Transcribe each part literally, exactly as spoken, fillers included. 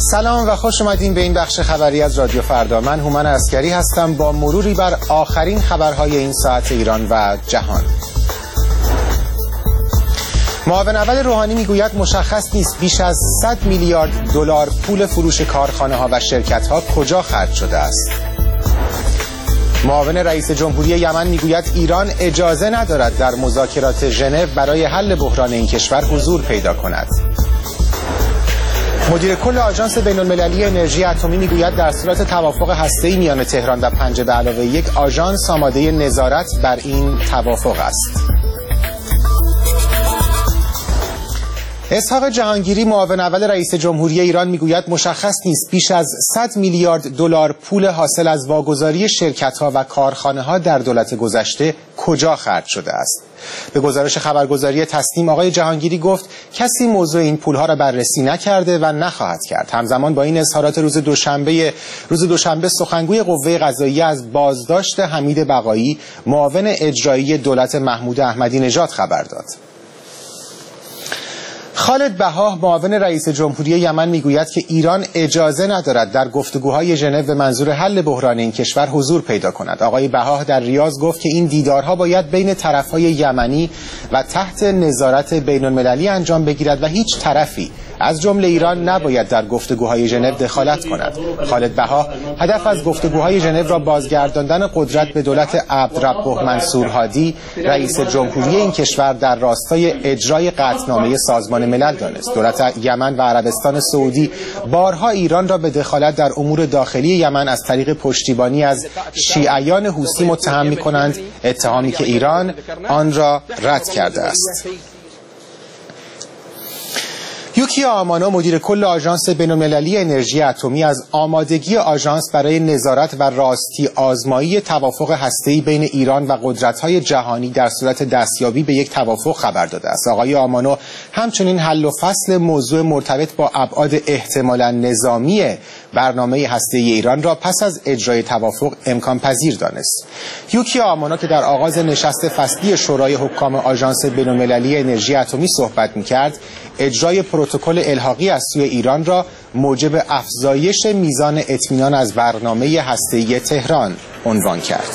سلام و خوش اومدین به این بخش خبری از رادیو فردا. من هومن عسکری هستم با مروری بر آخرین خبرهای این ساعت ایران و جهان. معاون اول روحانی میگوید مشخص نیست بیش از صد میلیارد دلار پول فروش کارخانه ها و شرکت ها کجا خرج شده است. معاون رئیس جمهوری یمن میگوید ایران اجازه ندارد در مذاکرات ژنو برای حل بحران این کشور حضور پیدا کند. مدیر کل آژانس بین‌المللی انرژی اتمی میگوید در صورت توافق هسته‌ای میان تهران و پنجه به علاوه یک آژانس آماده نظارت بر این توافق است. اسحاق جهانگیری معاون اول رئیس جمهوری ایران میگوید مشخص نیست بیش از صد میلیارد دلار پول حاصل از واگذاری شرکت‌ها و کارخانه‌ها در دولت گذشته کجا خرج شده است. به گزارش خبرگزاری تسنیم آقای جهانگیری گفت کسی موضوع این پولها را بررسی نکرده و نخواهد کرد. همزمان با این اظهارات روز دوشنبه روز دوشنبه سخنگوی قوه قضاییه از بازداشت حمید بقایی معاون اجرایی دولت محمود احمدی نژاد خبر داد. خالد بهاه معاون رئیس جمهوری یمن میگوید که ایران اجازه ندارد در گفتگوهای ژنو به منظور حل بحران این کشور حضور پیدا کند. آقای بهاه در ریاض گفت که این دیدارها باید بین طرفهای یمنی و تحت نظارت بین‌المللی انجام بگیرد و هیچ طرفی از جمله ایران نباید در گفتگوهای ژنو دخالت کند. خالد بهاه هدف از گفتگوهای ژنو را بازگرداندن قدرت به دولت عبدالرب منصور هادی رئیس جمهوری این کشور در راستای اجرای قطعنامه سازمان ملل دانست. دولت یمن و عربستان سعودی بارها ایران را به دخالت در امور داخلی یمن از طریق پشتیبانی از شیعیان حوثی متهم می‌کنند، اتهامی که ایران آن را رد کرده است. یوکیا آمانو مدیر کل آژانس بین‌المللی انرژی اتمی از آمادگی آژانس برای نظارت و راستی آزمایی توافق هسته‌ای بین ایران و قدرت‌های جهانی در صورت دستیابی به یک توافق خبر داده است. آقای آمانو همچنین حل و فصل موضوع مرتبط با ابعاد احتمالاً نظامی برنامه هسته‌ای ایران را پس از اجرای توافق امکان پذیر دانست. یوکیا آمانو که در آغاز نشست فصلی شورای حکام آژانس بین‌المللی انرژی اتمی صحبت می‌کرد، اجرای پروتکل الحاقی از سوی ایران را موجب افزایش میزان اطمینان از برنامه هسته‌ای تهران عنوان کرد.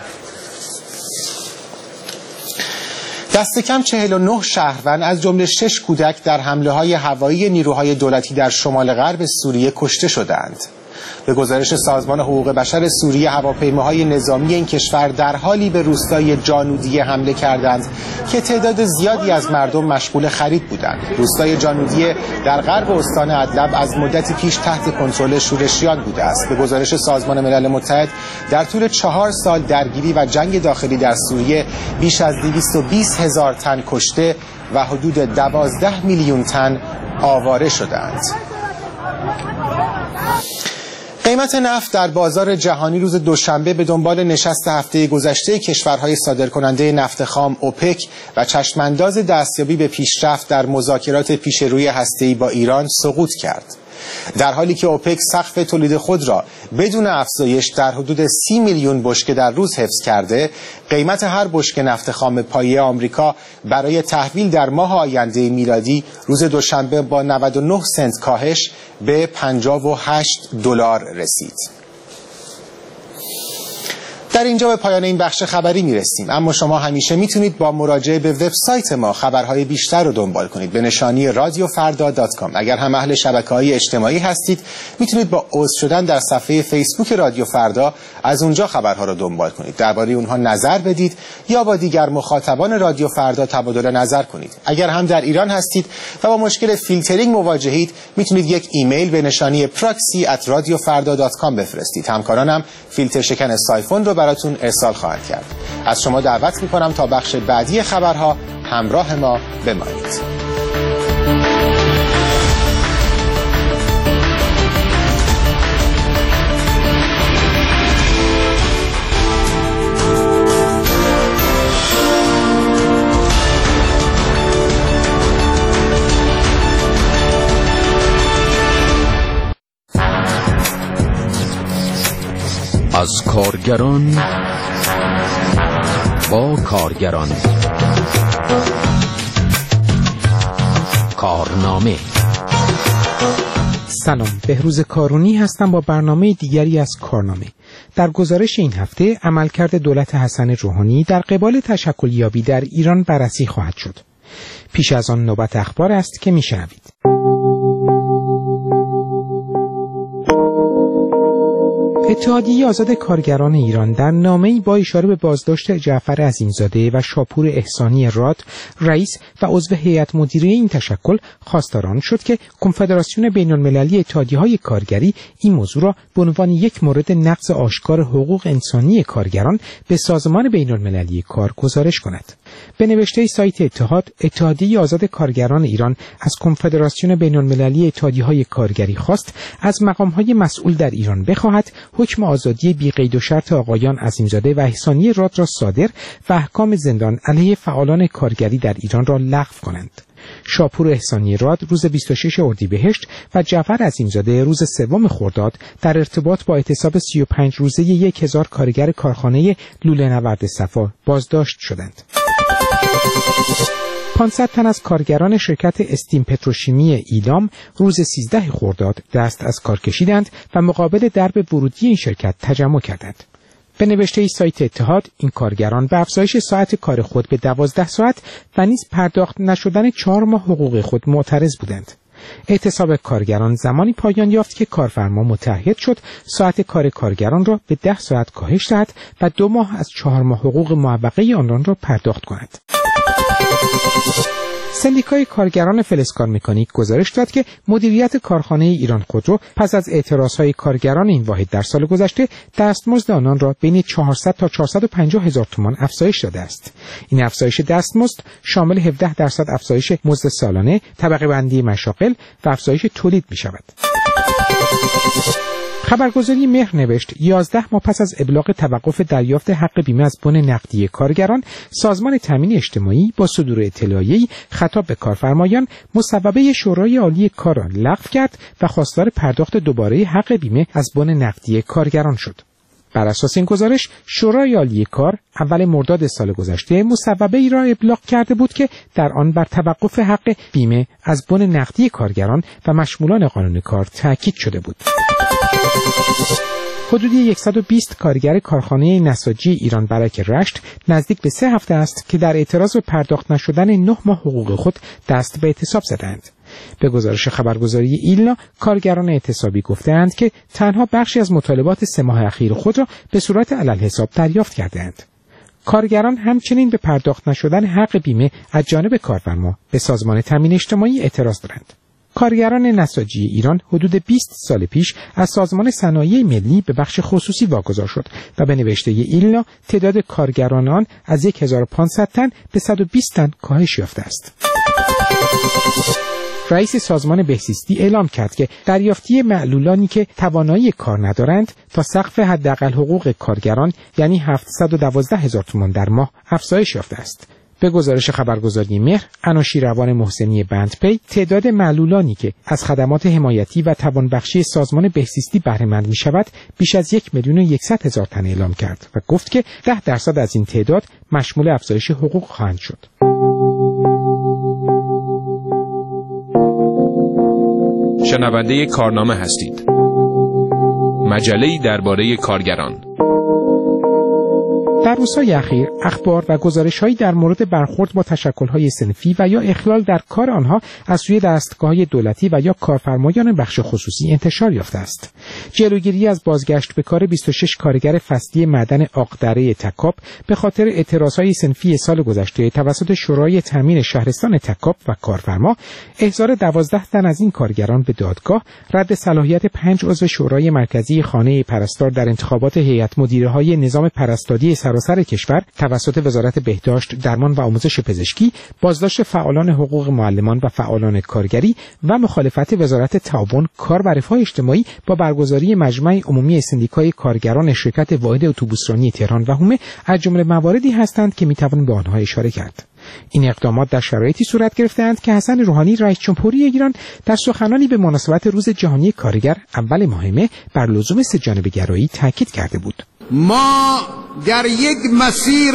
دست کم چهل و نه شهروند از جمله شش کودک در حمله‌های هوایی نیروهای دولتی در شمال غرب سوریه کشته شدند. به گزارش سازمان حقوق بشر سوریه هواپیماهای نظامی این کشور در حالی به روستای جانودیه حمله کردند که تعداد زیادی از مردم مشغول خرید بودند. روستای جانودیه در غرب استان ادلب از مدتی پیش تحت کنترل شورشیان بوده است. به گزارش سازمان ملل متحد در طول چهار سال درگیری و جنگ داخلی در سوریه بیش از دویست و بیست هزار تن کشته و حدود دوازده میلیون تن آواره شدند. قیمت نفت در بازار جهانی روز دوشنبه به دنبال نشست هفته گذشته کشورهای صادرکننده نفت خام اوپک و چشمانداز دستیابی به پیشرفت در مذاکرات پیشروی هسته‌ای با ایران سقوط کرد. در حالی که اوپک سقف تولید خود را بدون افزایش در حدود سی میلیون بشکه در روز حفظ کرده، قیمت هر بشکه نفت خام پایه آمریکا برای تحویل در ماه آینده میلادی روز دوشنبه با نود و نه سنت کاهش به پنجاه و هشت دلار رسید. در اینجا به پایان این بخش خبری میرسیم، اما شما همیشه میتونید با مراجعه به وبسایت ما خبرهای بیشتر رو دنبال کنید به نشانی رادیو فردا دات کام. اگر هم اهل شبکه‌های اجتماعی هستید میتونید با عضو شدن در صفحه فیسبوک رادیو فردا از اونجا خبرها رو دنبال کنید، درباره اونها نظر بدید یا با دیگر مخاطبان رادیو فردا تبادل نظر کنید. اگر هم در ایران هستید و با مشکل فیلترینگ مواجهید میتونید یک ایمیل به نشانی پراکسی ات رادیو فردا دات کام بفرستید. همکارانم فیلتر شکن سایفون رو براتون ارسال خواهند کرد. از شما دعوت میکنم تا بخش بعدی خبرها همراه ما بمانید. از کارگران با کارگران، کارنامه سلام، بهروز کارونی هستم با برنامه دیگری از کارنامه. در گزارش این هفته عملکرد دولت حسن روحانی در قبال تشکلیابی در ایران بررسی خواهد شد. پیش از آن نوبت اخبار است که میشنوید. اتحادیه آزاد کارگران ایران در نامه‌ای با اشاره به بازداشت جعفر عظیمزاده و شاپور احسانی راد، رئیس و عضو هیئت مدیره این تشکل، خواستار آن شد که کنفدراسیون بین‌المللی اتحادیه‌های کارگری این موضوع را به عنوان یک مورد نقض آشکار حقوق انسانی کارگران به سازمان بین‌المللی کار گزارش کند. به نوشته سایت اتحاد، اتحادیه آزاد کارگران ایران از کنفدراسیون بین‌المللی اتحادیه‌های کارگری خواست از مقام‌های مسئول در ایران بخواهد حکم آزادی بی قید و شرط آقایان عظیمزاده و احسانی راد را صادر و احکام زندان علیه فعالان کارگری در ایران را لغو کنند. شاپور احسانی راد روز بیست و ششم اردیبهشت و جعفر عظیمزاده روز سوم خرداد در ارتباط با اعتصاب سی و پنج روزه یک هزار کارگر کارخانه لوله نورد صفا بازداشت شدند. پانصد تن از کارگران شرکت استیم پتروشیمی ایلام روز سیزدهم خرداد دست از کار کشیدند و مقابل درب ورودی این شرکت تجمع کردند. به نوشته سایت اتحاد، این کارگران به افزایش ساعت کار خود به دوازده ساعت و نیز پرداخت نشدن چهار ماه حقوق خود معترض بودند. اعتصاب کارگران زمانی پایان یافت که کارفرما متعهد شد ساعت کار کارگران را به ده ساعت کاهش دهد و دو ماه از چهار ماه حقوق معوقه آنان را پرداخت کند. سندیکای کارگران فلزکار مکانیک گزارش داد که مدیریت کارخانه ایران خودرو پس از اعتراضهای کارگران این واحد در سال گذشته دستمزد آنان را بین چهارصد تا چهارصد و پنجاه هزار تومان افزایش داده است. این افزایش دستمزد شامل هفده درصد افزایش مزد سالانه، طبقه بندی مشاغل و افزایش تولید می شود. خبرگزاری مهر نوشت یازده ماه پس از ابلاغ توقف دریافت حق بیمه از بن نقدی کارگران، سازمان تامین اجتماعی با صدور اطلاعیه‌ای خطاب به کارفرمایان مصوبه شورای عالی کار را لغو کرد و خواستار پرداخت دوباره حق بیمه از بن نقدی کارگران شد. بر اساس این گزارش، شورای عالی کار اول مرداد سال گذشته مصوبه‌ای را ابلاغ کرده بود که در آن بر توقف حق بیمه از بن نقدی کارگران و مشمولان قانون کار تاکید شده بود. حدود صد و بیست کارگر کارخانه نساجی ایران برک رشت نزدیک به سه هفته است که در اعتراض به پرداخت نشدن نه ماه حقوق خود دست به اعتصاب زدند. به گزارش خبرگزاری ایلنا، کارگران اعتصابی گفتند که تنها بخشی از مطالبات سه ماه اخیر خود را به صورت عللحساب دریافت کردند. کارگران همچنین به پرداخت نشدن حق بیمه از جانب کارفرما به سازمان تامین اجتماعی اعتراض دارند. کارگران نساجی ایران حدود بیست سال پیش از سازمان صنایع ملی به بخش خصوصی واگذار شد و به نوشته ایلنا تعداد کارگران آن از هزار و پانصد تن به صد و بیست تن کاهش یافته است. رئیس سازمان بهزیستی اعلام کرد که دریافتی معلولانی که توانایی کار ندارند تا سقف حداقل حقوق کارگران یعنی هفتصد و دوازده هزار تومان در ماه افزایش یافته است. به گزارش خبرگزاری مهر، انوشیروان محسنی بندپی تعداد معلولانی که از خدمات حمایتی و توانبخشی سازمان بهزیستی بهره مند می شود بیش از یک میلیون و یکصد هزار تن اعلام کرد و گفت که ده درصد از این تعداد مشمول افزایش حقوق خواهند شد. شنونده کارنامه هستید. مجله‌ای درباره کارگران. در روزهای اخیر اخبار و گزارش‌هایی در مورد برخورد با تشکل‌های صنفی و یا اخلال در کار آنها از سوی دستگاه‌های دولتی و یا کارفرمایان بخش خصوصی انتشار یافته است. جلوگیری از بازگشت به کار بیست و شش کارگر فصلی معدن آقدره تکاب به خاطر اعتراضهای صنفی سال گذشته توسط شورای تامین شهرستان تکاب و کارفرما، احضار دوازده تن از این کارگران به دادگاه، رد صلاحیت پنج عضو شورای مرکزی خانه پرستار در انتخابات هیئت مدیره‌های نظام پرستاری سراسر کشور توسط وزارت بهداشت، درمان و آموزش پزشکی، بازداشت فعالان حقوق معلمان و فعالان کارگری و مخالفت وزارت تعاون، کار و رفاه اجتماعی با برگزاری مجمع عمومی سندیکای کارگران شرکت واحد اتوبوسرانی تهران و هومه از جمله مواردی هستند که میتوان به آنها اشاره کرد. این اقدامات در شرایطی صورت گرفته‌اند که حسن روحانی رئیس جمهوری ایران در سخنانی به مناسبت روز جهانی کارگر اول ماه مه بر لزوم سه‌جانبه‌گرایی تاکید کرده بود. ما در یک مسیر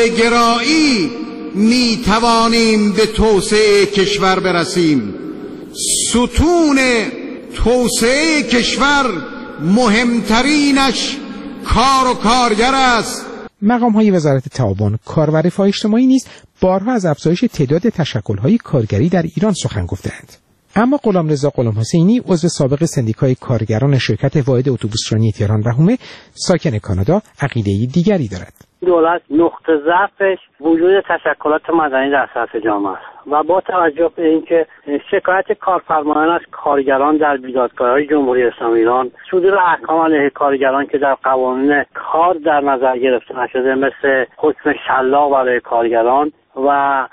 سه‌جانبه‌گرایی می توانیم به توسعه کشور برسیم. ستون توسعه کشور مهمترینش کار و کارگر است. مقام‌های وزارت تعاون، کار و رفاه اجتماعی نیز بارها از افزایش تعداد تشکل‌های کارگری در ایران سخن گفته‌اند. اما غلامرضا غلام حسینی، عضو سابق سندیکای کارگران شرکت واحد اتوبوسرانی تهران و حومه، ساکن کانادا، عقیده‌ای دیگری دارد. دولت نقطه ضعفش وجود تشکلات مدنی در سطح جامعه است و با توجه به اینکه شکایت کارفرمایان از کارگران در بیدادگاه‌های جمهوری اسلامی ایران، صدور احکام علیه کارگران که در قوانین کار در نظر گرفته نشده مثل حکم شلاق برای کارگران و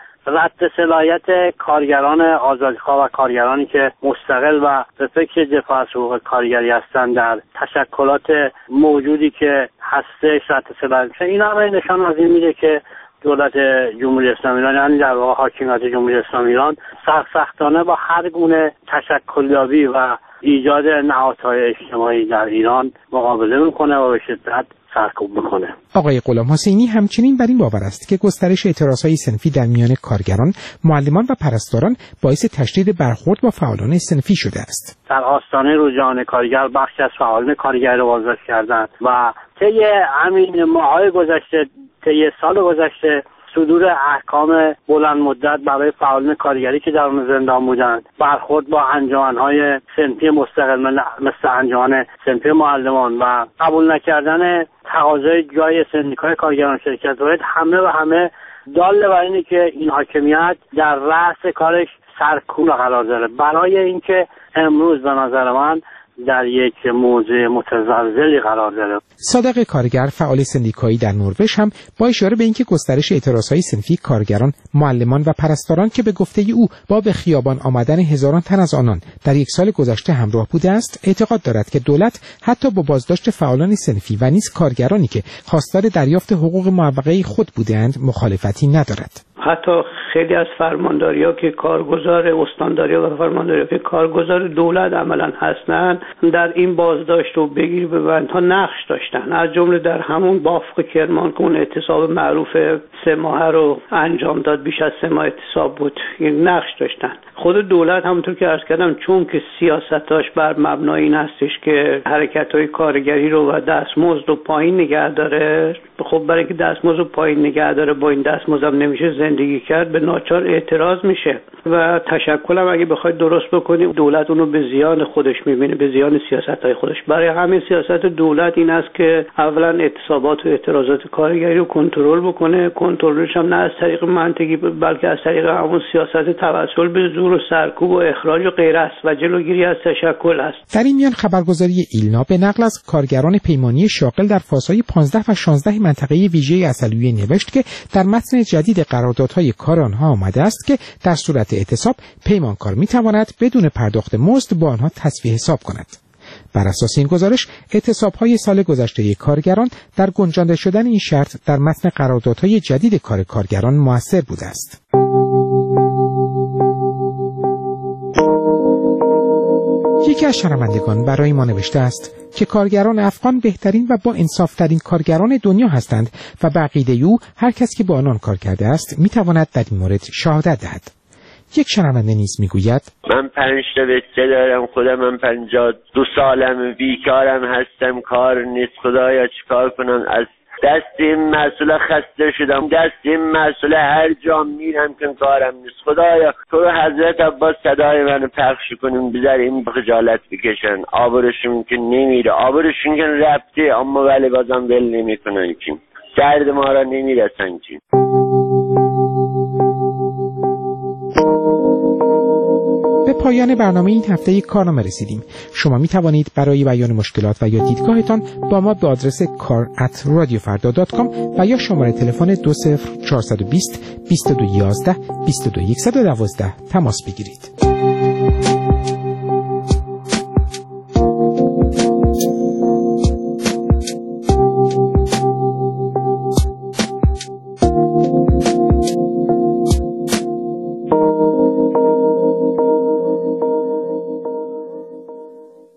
رد صلاحیت کارگران آزادیخواه و کارگرانی که مستقل و به فکر دفاع از حقوق کارگری هستند در تشکلات موجودی که هستش رد صلاحیت، اینا همه نشان از این میده که دولت جمهوری اسلامی ایران، یعنی در واقع حاکمیت جمهوری اسلامی ایران، سرسختانه با هر گونه تشکلیابی و ایجاد نهادهای اجتماعی در ایران مقابله میکنه و به شدت سرکوب میکنه. آقای غلام حسینی همچنین بر این باور است که گسترش اعتراضهای صنفی در میان کارگران، معلمان و پرستاران باعث تشدید برخورد با فعالان صنفی شده است. در آستانه روز جهانی کارگر بخشی از فعالان کارگر رو بازداشت کردند و طی همین ماه‌های گذشته، طی سال گذشته، صدور احکام بلند مدت برای فعالان کارگری که در اون زندان بودند، برخورد با انجمن‌های صنفی مستقل مثل انجمن صنفی معلمان و قبول نکردن تقاضای جای سندیکای کارگران شرکت واحد، همه و همه دال بر اینه که این حاکمیت در رأس کارش سرکوب قرار داره برای اینکه امروز به نظر من در یک موضع متزلزلی قرار داره. صادق کارگر، فعال سندیکایی در نروژ، هم با اشاره به اینکه گسترش اعتراضهای صنفی کارگران، معلمان و پرستاران که به گفته او با به خیابان آمدن هزاران تن از آنان در یک سال گذشته همراه بوده است، اعتقاد دارد که دولت حتی با بازداشت فعالان صنفی و نیز کارگرانی که خواستار دریافت حقوق موقعه خود بودند مخالفتی ندارد. حتی خیلی از فرمانداری‌ها که کارگزار استانداری‌ها و فرمانداری‌ها که کارگزار دولت عملاً هستند، در این بازداشت و بگیر ببندها نقش داشتن. از جمله در همون بافق کرمان که اون اعتصاب معروف سه ماهه رو انجام داد، بیش از سه ماه اعتصاب بود، این نقش داشتن. خود دولت همونطور که عرض کردم چون که سیاستاش بر مبنای این هستش که حرکت‌های کارگری رو و دستمزد رو پایین نگه داره، خب برای که دستمزد رو پایین نگه داره با این دستمزد هم نمیشه زندگی کرد، به ناچار اعتراض میشه و تشکل هم اگه بخواید درست بکنیم دولت اونو به زیان خودش میبینه، به زیان سیاست‌های خودش. برای همین سیاست دولت این است که اولا اعتصابات و اعتراضات کارگری رو کنترل بکنه، کنترلش هم نه از طریق منطقی بلکه از طریق همون سیاست توسل به زور و سرکوب و اخراج و غیره است و جلوگیری از تشکل است. در این میان خبرگزاری ایلنا به نقل از کارگران پیمانی شاغل در فازهای پانزده و شانزده منطقه ویژه عسلویه نوشت که در متن جدید قراردادهای کار آنها آمده است که در صورت اعتصاب پیمانکار میتواند بدون پرداخت مزد با آنها تسویه حساب کند. بر اساس این گزارش، اعتصاب‌های سال گذشته کارگران در گنجانده شدن این شرط در متن قراردادهای جدید کار کارگران مؤثر بوده است. یکی از شنوندگان برای ما نوشته است که کارگران افغان بهترین و با انصافترین کارگران دنیا هستند و به عقیده او هر کس که با آنان کار کرده است میتواند در این مورد شهادت دهد. یک شنونده نیز میگوید من پنج تا بچه دارم، خودم من پنجاه دو سالم، بیکارم هستم، کار نیست، خدایا چیکار کنم؟ از دست این مسئله خسته شدم، دست این مسئله هر جا میرم که کارم نیست. خدایا تو حضرت عباس صدای منو پخش کنیم، بذار این خجالت بکشن، آبرشون که نمیره، آبرشون که رفته اما ولی بازم ول نمیکنن که درد ما را نمیرسن که. به پایان برنامه این هفته کارنامه رسیدیم. شما می توانید برای بیان مشکلات و یا دیدگاهتان با ما به آدرس کار ات رادیو فردا دات کام و یا شماره تلفن دو صفر چهار دو صفر بیست بیست و دو یازده بیست و دو صد و دوازده تماس بگیرید.